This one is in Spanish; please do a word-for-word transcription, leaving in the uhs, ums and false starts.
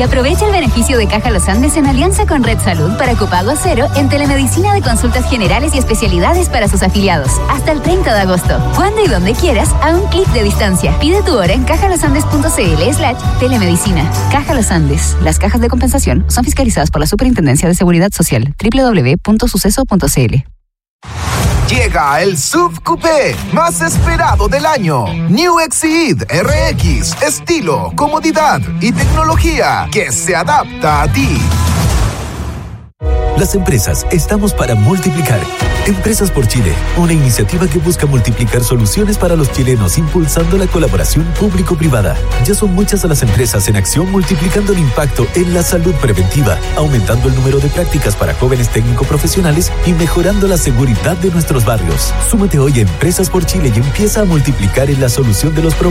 Y aprovecha el beneficio de Caja Los Andes en alianza con Red Salud para copago cero en telemedicina de consultas generales y especialidades para sus afiliados. Hasta el treinta de agosto. Cuando y donde quieras, a un clic de distancia. Pide tu hora en cajalosandes.cl slash telemedicina. Caja Los Andes. Las cajas de compensación son fiscalizadas por la Superintendencia de Seguridad Social. doble u doble u doble u punto suceso punto c l. Llega el S U V Coupé más esperado del año. New Exceed R X. Estilo, comodidad y tecnología que se adapta a ti. Las empresas estamos para multiplicar. Empresas por Chile, una iniciativa que busca multiplicar soluciones para los chilenos impulsando la colaboración público-privada. Ya son muchas las empresas en acción multiplicando el impacto en la salud preventiva, aumentando el número de prácticas para jóvenes técnico-profesionales y mejorando la seguridad de nuestros barrios. Súmate hoy a Empresas por Chile y empieza a multiplicar en la solución de los problemas